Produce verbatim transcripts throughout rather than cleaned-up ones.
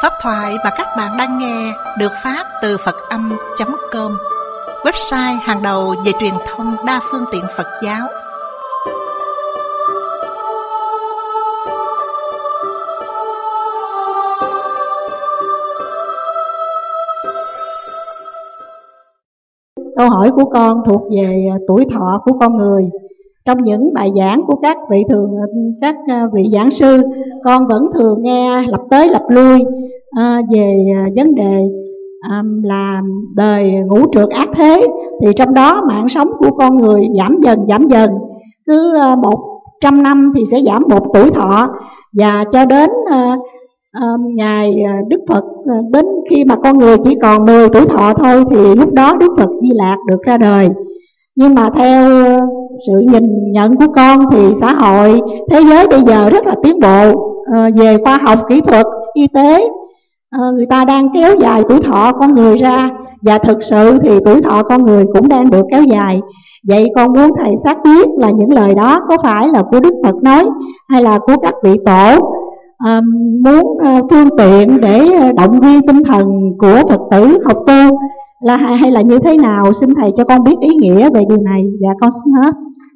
Pháp thoại mà các bạn đang nghe được phát từ Phật Âm chấm com, website hàng đầu về truyền thông đa phương tiện Phật giáo. Câu hỏi của con thuộc về tuổi thọ của con người. Trong những bài giảng của các vị thường các vị giảng sư, con vẫn thường nghe lặp tới lặp lui à, về vấn đề à, là đời ngũ trượt ác thế. Thì trong đó mạng sống của con người giảm dần giảm dần, cứ một trăm năm thì sẽ giảm một tuổi thọ, và cho đến à, à, ngày Đức Phật, đến khi mà con người chỉ còn mười tuổi thọ thôi thì lúc đó Đức Phật Di Lạc được ra đời. Nhưng mà theo sự nhìn nhận của con thì xã hội, thế giới bây giờ rất là tiến bộ à, về khoa học, kỹ thuật, y tế. à, Người ta đang kéo dài tuổi thọ con người ra, và thực sự thì tuổi thọ con người cũng đang được kéo dài. Vậy con muốn thầy xác quyết là những lời đó có phải là của Đức Phật nói, hay là của các vị tổ à, muốn à, phương tiện để động viên tinh thần của Phật tử học tu, là hay là như thế nào? Xin thầy cho con biết ý nghĩa về điều này. Dạ con xin hết.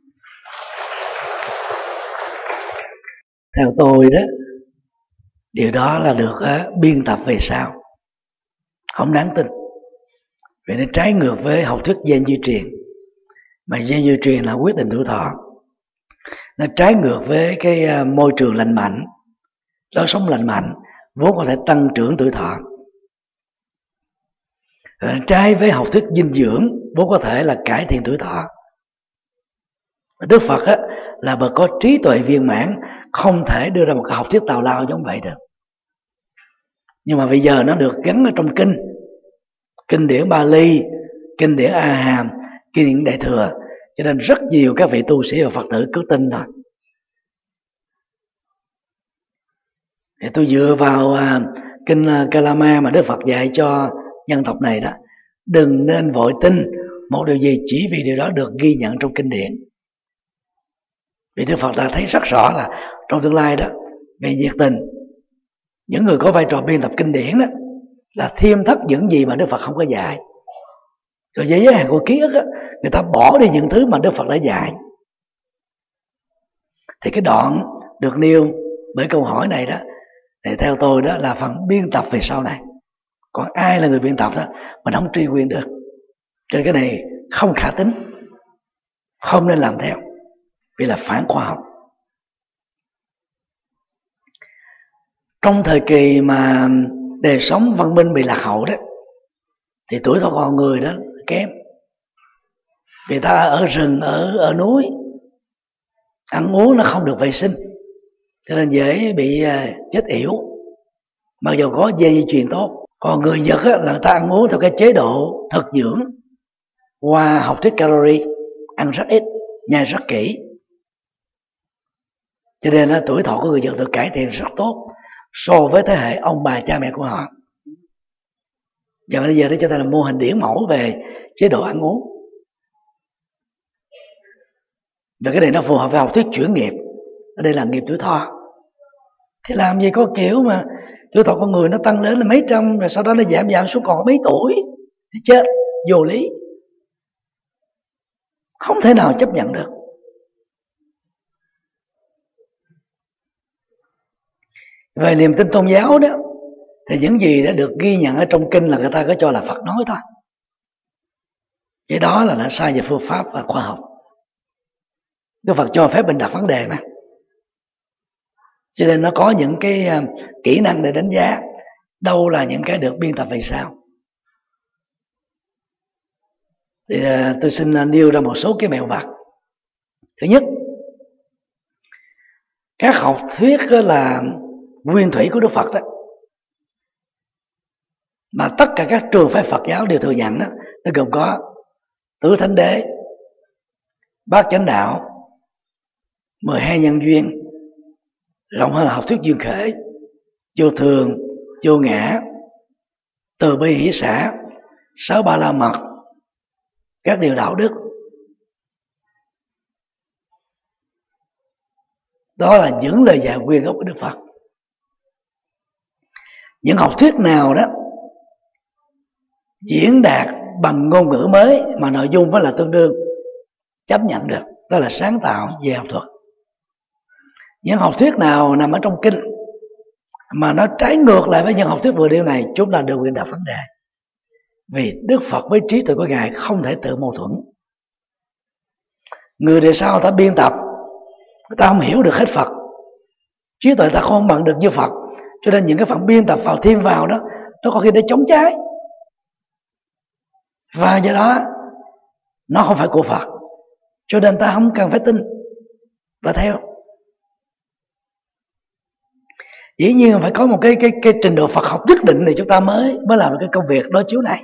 Theo tôi đó, điều đó là được uh, biên tập về sau, không đáng tin, vì nó trái ngược với học thuyết gen di truyền. Mà gen di truyền là quyết định tuổi thọ, nó trái ngược với cái uh, môi trường lành mạnh, lối sống lành mạnh vốn có thể tăng trưởng tuổi thọ, trái với học thuyết dinh dưỡng vốn có thể là cải thiện tuổi thọ. Đức Phật á, là bậc có trí tuệ viên mãn, không thể đưa ra một cái học thuyết tào lao giống vậy được. Nhưng mà bây giờ nó được gắn ở trong kinh, kinh điển Bali, kinh điển A Hàm, kinh điển Đại Thừa, cho nên rất nhiều các vị tu sĩ và Phật tử cứ tin thôi. Thì tôi dựa vào à, kinh Kalama mà Đức Phật dạy cho nhân tộc này đó: đừng nên vội tin một điều gì chỉ vì điều đó được ghi nhận trong kinh điển. Vì Đức Phật đã thấy rất rõ là trong tương lai đó, về nhiệt tình, những người có vai trò biên tập kinh điển đó là thiêm thất những gì mà Đức Phật không có dạy. Rồi với giới hạn của ký ức đó, người ta bỏ đi những thứ mà Đức Phật đã dạy. Thì cái đoạn được nêu bởi câu hỏi này đó, thì theo tôi đó là phần biên tập về sau này. Còn ai là người biên tập đó mình không truy nguyên được. Cho nên cái này không khả tính, không nên làm theo, vì là phản khoa học. Trong thời kỳ mà đời sống văn minh bị lạc hậu đó, thì tuổi thọ con người đó kém. Vì ta ở rừng, ở, ở núi, ăn uống nó không được vệ sinh, cho nên dễ bị chết yểu, mặc dù có dây di truyền tốt. Còn người Nhật á, là người ta ăn uống theo cái chế độ thực dưỡng qua học thuyết calorie, ăn rất ít, nhai rất kỹ, cho nên á, tuổi thọ của người Nhật được cải thiện rất tốt so với thế hệ ông bà cha mẹ của họ. Và bây giờ đó cho ta là mô hình điển mẫu về chế độ ăn uống. Và cái này nó phù hợp với học thuyết chuyển nghiệp. Ở đây là nghiệp tuổi thọ. Thì làm gì có kiểu mà tuổi thọ con người nó tăng lên là mấy trăm, rồi sau đó nó giảm giảm xuống còn mấy tuổi, thì chết, vô lý, không thể nào chấp nhận được. Về niềm tin tôn giáo đó, thì những gì đã được ghi nhận ở trong kinh là người ta có cho là Phật nói thôi. Cái đó là nó sai về phương pháp và khoa học. Đức Phật cho phép mình đặt vấn đề mà, cho nên nó có những cái kỹ năng để đánh giá đâu là những cái được biên tập về sau. Thì tôi xin nêu ra một số cái mẹo vặt. Thứ nhất, các học thuyết là nguyên thủy của Đức Phật đó, mà tất cả các trường phái Phật giáo đều thừa nhận đó, nó gồm có tứ thánh đế, bát chánh đạo, mười hai nhân duyên, rộng hơn là học thuyết duyên khởi, vô thường, vô ngã, từ bi hỷ xả, sáu ba la mật, các điều đạo đức. Đó là những lời dạy nguyên gốc của Đức Phật. những học thuyết nào đó diễn đạt bằng ngôn ngữ mới mà nội dung vẫn là tương đương, chấp nhận được, đó là sáng tạo về học thuật. Những học thuyết nào nằm ở trong kinh mà nó trái ngược lại với những học thuyết vừa điều này, chúng ta đều quyền đặt vấn đề. Vì Đức Phật với trí tuệ của Ngài không thể tự mâu thuẫn. Người đời sau ta biên tập, người ta không hiểu được hết Phật, trí tuệ ta không bằng được như Phật, cho nên những cái phần biên tập vào thêm vào đó, nó có khi để chống trái, và do đó nó không phải của Phật, cho nên ta không cần phải tin và theo. Dĩ nhiên phải có một cái cái cái trình độ Phật học nhất định thì chúng ta mới mới làm được cái công việc đối chiếu này.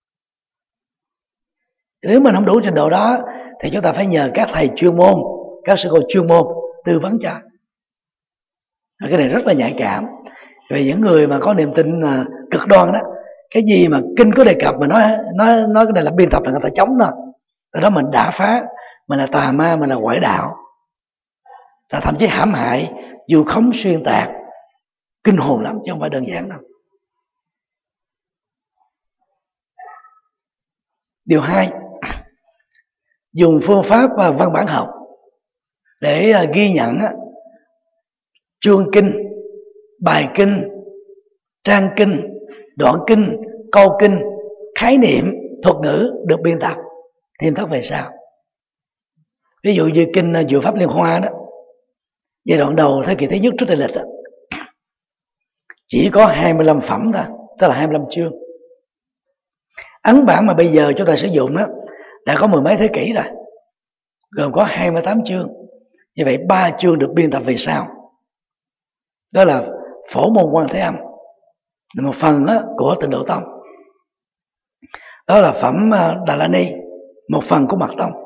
Nếu mình không đủ trình độ đó thì chúng ta phải nhờ các thầy chuyên môn, các sư cô chuyên môn tư vấn cho. Cái này rất là nhạy cảm. Vì những người mà có niềm tin cực đoan đó, cái gì mà kinh có đề cập mà nói nói nói cái này là biên tập là người ta chống thôi. Từ đó mình đã phá, mình là tà ma, mình là ngoại đạo, ta thậm chí hãm hại, dù không xuyên tạc, kinh hồn lắm chứ không phải đơn giản đâu. Điều hai, dùng phương pháp văn bản học để ghi nhận chương kinh, bài kinh, trang kinh, đoạn kinh, câu kinh, khái niệm, thuật ngữ được biên tập thêm thắt về sau. Ví dụ như kinh Diệu Pháp Liên Hoa đó, giai đoạn đầu thế kỷ thứ nhất trước Tây lịch đó, chỉ có hai mươi lăm phẩm thôi, tức là hai mươi lăm chương. Ấn bản mà bây giờ chúng ta sử dụng đó đã có mười mấy thế kỷ rồi, gồm có hai mươi tám chương. Như vậy ba chương được biên tập về sau, đó là Phổ Môn Quan Thế Âm là một phần đó của Tịnh Độ Tông, đó là phẩm Đà La Ni, một phần của Mật Tông.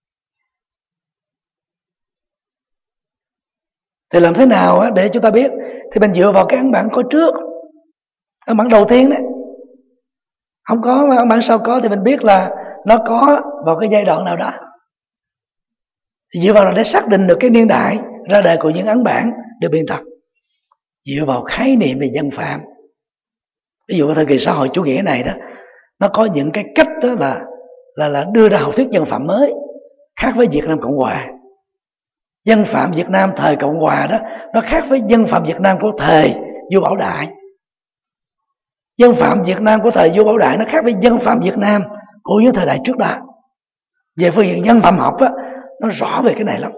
Thì làm thế nào để chúng ta biết? Thì mình dựa vào cái ấn bản có trước, ấn bản đầu tiên đấy. Không có mà ấn bản sau có thì mình biết là nó có vào cái giai đoạn nào đó. Thì dựa vào đó để xác định được cái niên đại ra đời của những ấn bản được biên tập. Dựa vào khái niệm về dân phạm. Ví dụ vào thời kỳ xã hội chủ nghĩa này đó, nó có những cái cách đó là là là đưa ra học thuyết dân phạm mới, khác với Việt Nam Cộng Hòa. Dân phạm Việt Nam thời Cộng Hòa đó, nó khác với dân phạm Việt Nam của thời vua Bảo Đại. Dân phạm Việt Nam của thời vua Bảo Đại nó khác với dân phạm Việt Nam của những thời đại trước đó. Về phương diện dân phạm học á, nó rõ về cái này lắm.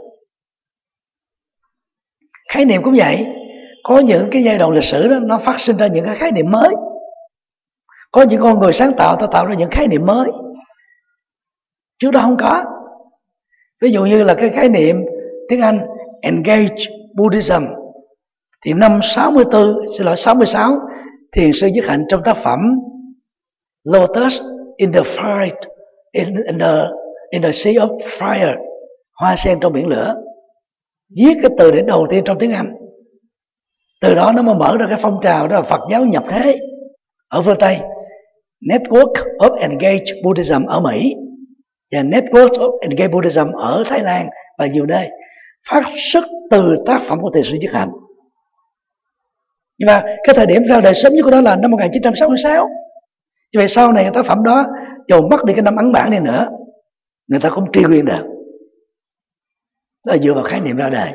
Khái niệm cũng vậy. Có những cái giai đoạn lịch sử đó, nó phát sinh ra những cái khái niệm mới. Có những con người sáng tạo, ta tạo ra những khái niệm mới trước đó không có. Ví dụ như là cái khái niệm tiếng Anh Engage Buddhism, thì năm sáu mươi tư, xin lỗi sáu mươi sáu, Thiền sư Nhất Hạnh trong tác phẩm Lotus in the Fire, in, in, the, in the Sea of Fire, hoa sen trong biển lửa, viết cái từ để đầu tiên trong tiếng Anh. Từ đó nó mới mở ra cái phong trào đó là Phật giáo nhập thế ở phương Tây, Network of Engaged Buddhism ở Mỹ và Network of Engaged Buddhism ở Thái Lan và nhiều nơi, phát xuất từ tác phẩm của Thiền sư Nhất Hạnh. Nhưng mà cái thời điểm ra đời sớm nhất của đó là năm một nghìn chín trăm sáu mươi sáu. Như vậy sau này cái tác phẩm đó dù mất đi cái năm ấn bản này nữa, người ta cũng truy nguyên được. Đó là dựa vào khái niệm ra đời.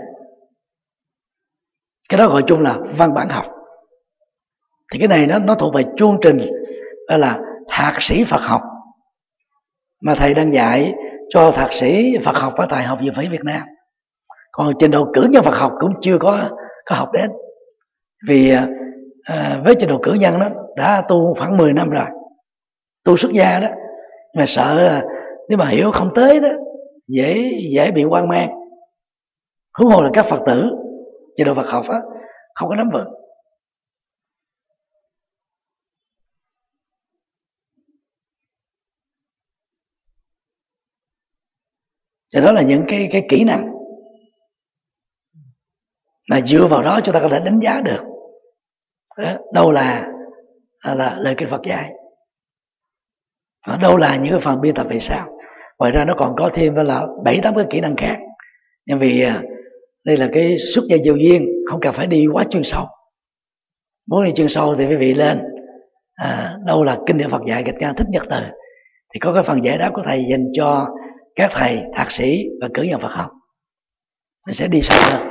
Cái đó gọi chung là văn bản học. Thì cái này nó, nó thuộc về chương trình gọi là thạc sĩ Phật học mà thầy đang dạy cho thạc sĩ Phật học ở Đại học Dược Phỉ Việt Nam. Còn trình độ cử nhân Phật học cũng chưa có, có học đến. Vì à, với trình độ cử nhân đó đã tu khoảng mười năm rồi, tu xuất gia đó, mà sợ nếu mà hiểu không tới đó dễ dễ bị hoang mang. Huống hồ là các Phật tử trình độ Phật học đó, không có nắm vững. Thì đó là những cái cái kỹ năng mà dựa vào đó chúng ta có thể đánh giá được đâu là là, là lời kinh Phật dạy, đâu là những cái phần biên tập về sau. Ngoài ra nó còn có thêm là bảy tám cái kỹ năng khác, nhưng vì đây là cái xuất gia giáo viên không cần phải đi quá chuyên sâu, Muốn đi chuyên sâu thì quý vị lên à, đâu là kinh điển Phật dạy gạch ngang Thích Nhật Từ, thì có cái phần giải đáp của thầy dành cho các thầy thạc sĩ và cử nhân Phật học, nó sẽ đi sâu hơn.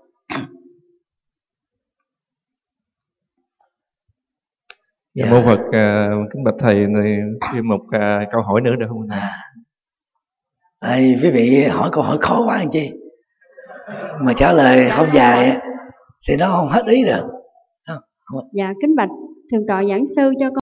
Dạ mô Phật, uh, kính bạch thầy này thêm một uh, câu hỏi nữa được không thầy? À, quý vị hỏi câu hỏi khó quá làm chi, mà trả lời không dài thì nó không hết ý được. Dạ kính bạch Thượng tọa giảng sư cho con